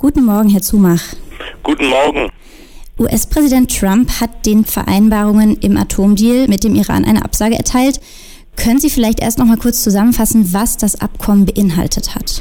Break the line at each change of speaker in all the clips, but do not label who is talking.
Guten Morgen, Herr Zumach.
Guten Morgen.
US-Präsident Trump hat den Vereinbarungen im Atomdeal mit dem Iran eine Absage erteilt. Können Sie vielleicht erst noch mal kurz zusammenfassen, was das Abkommen beinhaltet hat?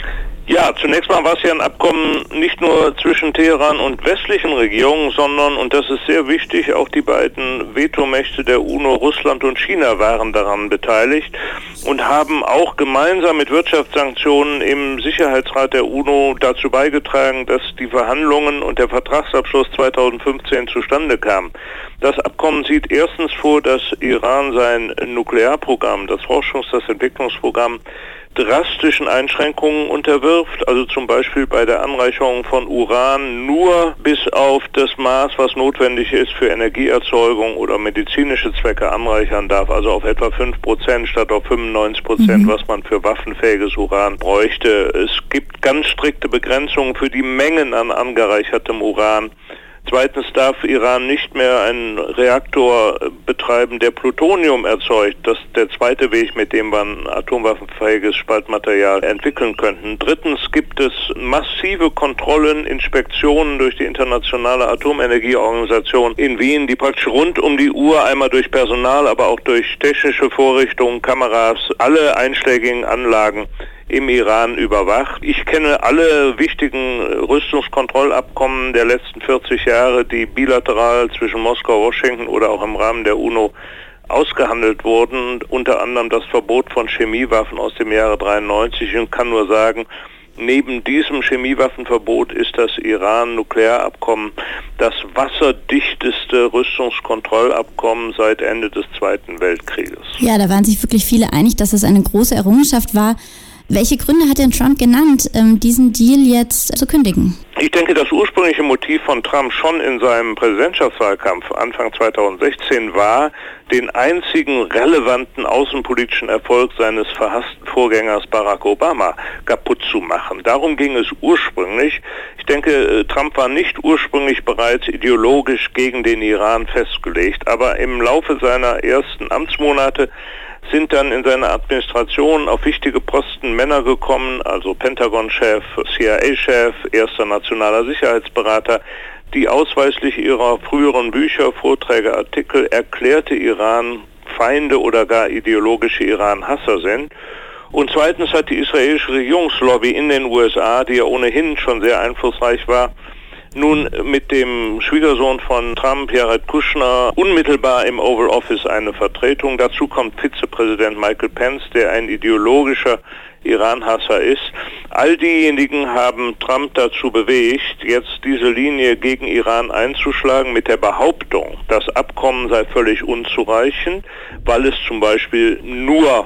Ja, zunächst mal war es ja ein Abkommen nicht nur zwischen Teheran und westlichen Regierungen, sondern, und das ist sehr wichtig, auch die beiden Vetomächte der UNO, Russland und China, waren daran beteiligt und haben auch gemeinsam mit Wirtschaftssanktionen im Sicherheitsrat der UNO dazu beigetragen, dass die Verhandlungen und der Vertragsabschluss 2015 zustande kamen. Das Abkommen sieht erstens vor, dass Iran sein Nuklearprogramm, das das Entwicklungsprogramm, drastischen Einschränkungen unterwirft, also zum Beispiel bei der Anreicherung von Uran nur bis auf das Maß, was notwendig ist für Energieerzeugung oder medizinische Zwecke anreichern darf, also auf etwa 5% statt auf 95%, was man für waffenfähiges Uran bräuchte. Es gibt ganz strikte Begrenzungen für die Mengen an angereichertem Uran. Zweitens darf Iran nicht mehr einen Reaktor betreiben, der Plutonium erzeugt. Das ist der zweite Weg, mit dem man atomwaffenfähiges Spaltmaterial entwickeln könnten. Drittens gibt es massive Kontrollen, Inspektionen durch die Internationale Atomenergieorganisation in Wien, die praktisch rund um die Uhr einmal durch Personal, aber auch durch technische Vorrichtungen, Kameras, alle einschlägigen Anlagen im Iran überwacht. Ich kenne alle wichtigen Rüstungskontrollabkommen der letzten 40 Jahre, die bilateral zwischen Moskau, Washington oder auch im Rahmen der UNO ausgehandelt wurden, unter anderem das Verbot von Chemiewaffen aus dem Jahre 93, und kann nur sagen, neben diesem Chemiewaffenverbot ist das Iran-Nuklearabkommen das wasserdichteste Rüstungskontrollabkommen seit Ende des Zweiten Weltkrieges.
Ja, da waren sich wirklich viele einig, dass es eine große Errungenschaft war. Welche Gründe hat denn Trump genannt, diesen Deal jetzt zu kündigen?
Ich denke, das ursprüngliche Motiv von Trump schon in seinem Präsidentschaftswahlkampf Anfang 2016 war, den einzigen relevanten außenpolitischen Erfolg seines verhassten Vorgängers Barack Obama kaputt zu machen. Darum ging es ursprünglich. Ich denke, Trump war nicht ursprünglich bereits ideologisch gegen den Iran festgelegt, aber im Laufe seiner ersten Amtsmonate sind dann in seiner Administration auf wichtige Posten Männer gekommen, also Pentagon-Chef, CIA-Chef, erster nationaler Sicherheitsberater, die ausweislich ihrer früheren Bücher, Vorträge, Artikel erklärte Iran Feinde oder gar ideologische Iran-Hasser sind. Und zweitens hat die israelische Regierungslobby in den USA, die ja ohnehin schon sehr einflussreich war, nun mit dem Schwiegersohn von Trump, Jared Kushner, unmittelbar im Oval Office eine Vertretung. Dazu kommt Vizepräsident Michael Pence, der ein ideologischer Iran-Hasser ist. All diejenigen haben Trump dazu bewegt, jetzt diese Linie gegen Iran einzuschlagen mit der Behauptung, das Abkommen sei völlig unzureichend, weil es zum Beispiel nur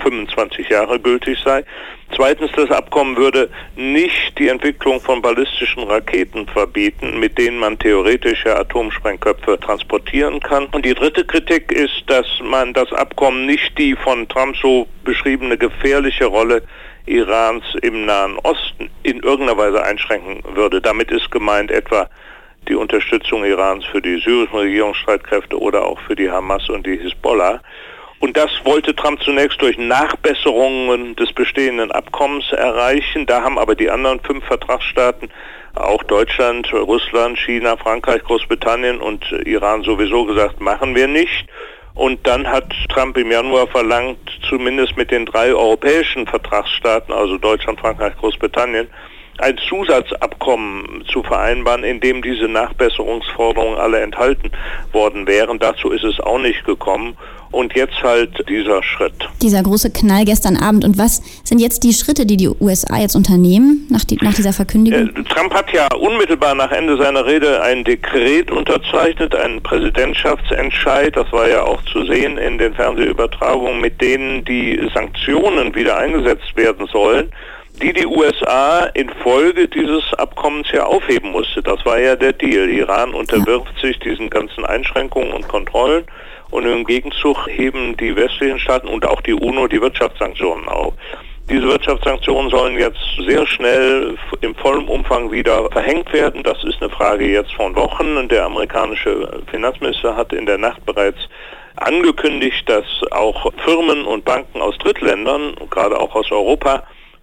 25 Jahre gültig sei. Zweitens, das Abkommen würde nicht die Entwicklung von ballistischen Raketen verbieten, mit denen man theoretische Atomsprengköpfe transportieren kann. Und die dritte Kritik ist, dass man das Abkommen nicht die von Trump so beschriebene gefährliche Rolle Irans im Nahen Osten in irgendeiner Weise einschränken würde. Damit ist gemeint etwa die Unterstützung Irans für die syrischen Regierungsstreitkräfte oder auch für die Hamas und die Hisbollah. Und das wollte Trump zunächst durch Nachbesserungen des bestehenden Abkommens erreichen. Da haben aber die anderen 5 Vertragsstaaten, auch Deutschland, Russland, China, Frankreich, Großbritannien und Iran sowieso gesagt, machen wir nicht. Und dann hat Trump im Januar verlangt, zumindest mit den 3 europäischen Vertragsstaaten, also Deutschland, Frankreich, Großbritannien, ein Zusatzabkommen zu vereinbaren, in dem diese Nachbesserungsforderungen alle enthalten worden wären. Dazu ist es auch nicht gekommen. Und jetzt halt dieser Schritt.
Dieser große Knall gestern Abend. Und was sind jetzt die Schritte, die die USA jetzt unternehmen nach dieser Verkündigung?
Trump hat ja unmittelbar nach Ende seiner Rede ein Dekret unterzeichnet, einen Präsidentschaftsentscheid, das war ja auch zu sehen in den Fernsehübertragungen, mit denen die Sanktionen wieder eingesetzt werden sollen, die USA infolge dieses Abkommens ja aufheben musste. Das war ja der Deal. Iran unterwirft sich diesen ganzen Einschränkungen und Kontrollen und im Gegenzug heben die westlichen Staaten und auch die UNO die Wirtschaftssanktionen auf. Diese Wirtschaftssanktionen sollen jetzt sehr schnell im vollen Umfang wieder verhängt werden. Das ist eine Frage jetzt von Wochen. Der amerikanische Finanzminister hat in der Nacht bereits angekündigt, dass auch Firmen und Banken aus Drittländern, gerade auch aus Europa,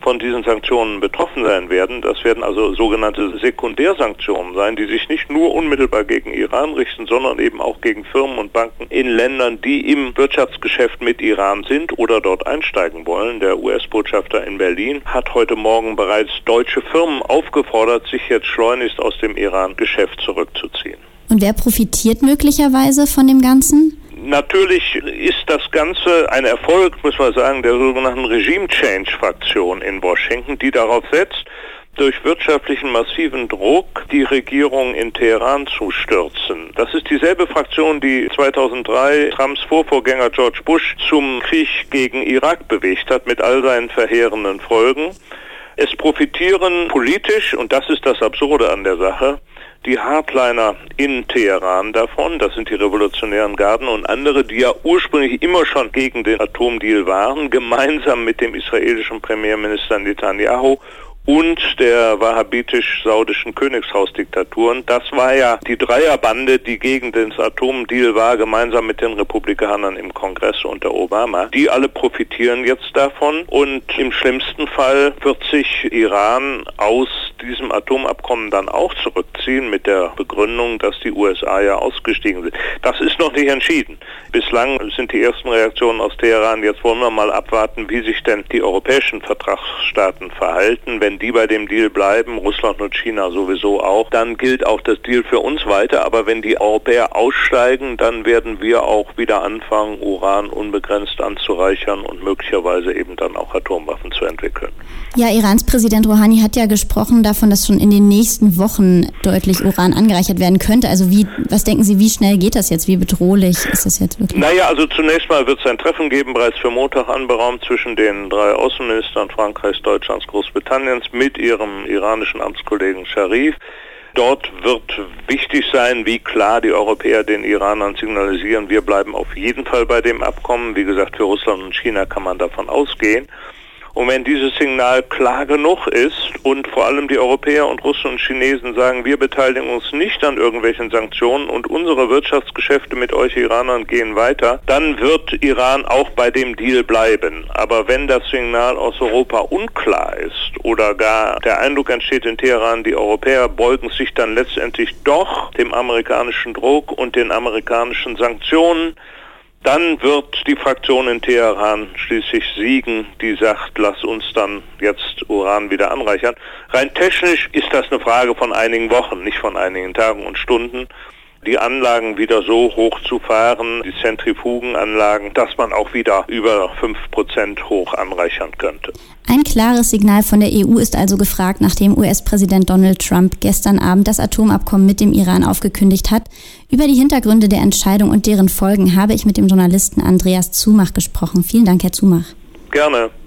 von diesen Sanktionen betroffen sein werden. Das werden also sogenannte Sekundärsanktionen sein, die sich nicht nur unmittelbar gegen Iran richten, sondern eben auch gegen Firmen und Banken in Ländern, die im Wirtschaftsgeschäft mit Iran sind oder dort einsteigen wollen. Der US-Botschafter in Berlin hat heute Morgen bereits deutsche Firmen aufgefordert, sich jetzt schleunigst aus dem Iran-Geschäft zurückzuziehen.
Und wer profitiert möglicherweise von dem Ganzen?
Natürlich ist das Ganze ein Erfolg, muss man sagen, der sogenannten Regime-Change-Fraktion in Washington, die darauf setzt, durch wirtschaftlichen massiven Druck die Regierung in Teheran zu stürzen. Das ist dieselbe Fraktion, die 2003 Trumps Vorvorgänger George Bush zum Krieg gegen Irak bewegt hat, mit all seinen verheerenden Folgen. Es profitieren politisch, und das ist das Absurde an der Sache, die Hardliner in Teheran davon, das sind die revolutionären Garden und andere, die ja ursprünglich immer schon gegen den Atomdeal waren, gemeinsam mit dem israelischen Premierminister Netanyahu und der wahhabitisch-saudischen Königshausdiktaturen. Das war ja die Dreierbande, die gegen den Atomdeal war, gemeinsam mit den Republikanern im Kongress unter Obama. Die alle profitieren jetzt davon und im schlimmsten Fall wird sich Iran aus diesem Atomabkommen dann auch zurückziehen mit der Begründung, dass die USA ja ausgestiegen sind. Das ist noch nicht entschieden. Bislang sind die ersten Reaktionen aus Teheran, jetzt wollen wir mal abwarten, wie sich denn die europäischen Vertragsstaaten verhalten. Wenn die bei dem Deal bleiben, Russland und China sowieso auch, dann gilt auch das Deal für uns weiter. Aber wenn die Europäer aussteigen, dann werden wir auch wieder anfangen, Uran unbegrenzt anzureichern und möglicherweise eben dann auch Atomwaffen zu entwickeln.
Ja, Irans Präsident Rouhani hat ja gesprochen davon, dass schon in den nächsten Wochen deutlich Uran angereichert werden könnte. Also was denken Sie, wie schnell geht das jetzt? Wie bedrohlich ist das jetzt wirklich?
Naja, also zunächst mal wird es ein Treffen geben, bereits für Montag anberaumt, zwischen den 3 Außenministern Frankreichs, Deutschlands, Großbritanniens mit ihrem iranischen Amtskollegen Sharif. Dort wird wichtig sein, wie klar die Europäer den Iranern signalisieren, wir bleiben auf jeden Fall bei dem Abkommen. Wie gesagt, für Russland und China kann man davon ausgehen. Und wenn dieses Signal klar genug ist und vor allem die Europäer und Russen und Chinesen sagen, wir beteiligen uns nicht an irgendwelchen Sanktionen und unsere Wirtschaftsgeschäfte mit euch Iranern gehen weiter, dann wird Iran auch bei dem Deal bleiben. Aber wenn das Signal aus Europa unklar ist oder gar der Eindruck entsteht in Teheran, die Europäer beugen sich dann letztendlich doch dem amerikanischen Druck und den amerikanischen Sanktionen, dann wird die Fraktion in Teheran schließlich siegen, die sagt, lass uns dann jetzt Uran wieder anreichern. Rein technisch ist das eine Frage von einigen Wochen, nicht von einigen Tagen und Stunden, die Anlagen wieder so hoch zu fahren, die Zentrifugenanlagen, dass man auch wieder über 5% hoch anreichern könnte.
Ein klares Signal von der EU ist also gefragt, nachdem US-Präsident Donald Trump gestern Abend das Atomabkommen mit dem Iran aufgekündigt hat. Über die Hintergründe der Entscheidung und deren Folgen habe ich mit dem Journalisten Andreas Zumach gesprochen. Vielen Dank, Herr Zumach.
Gerne.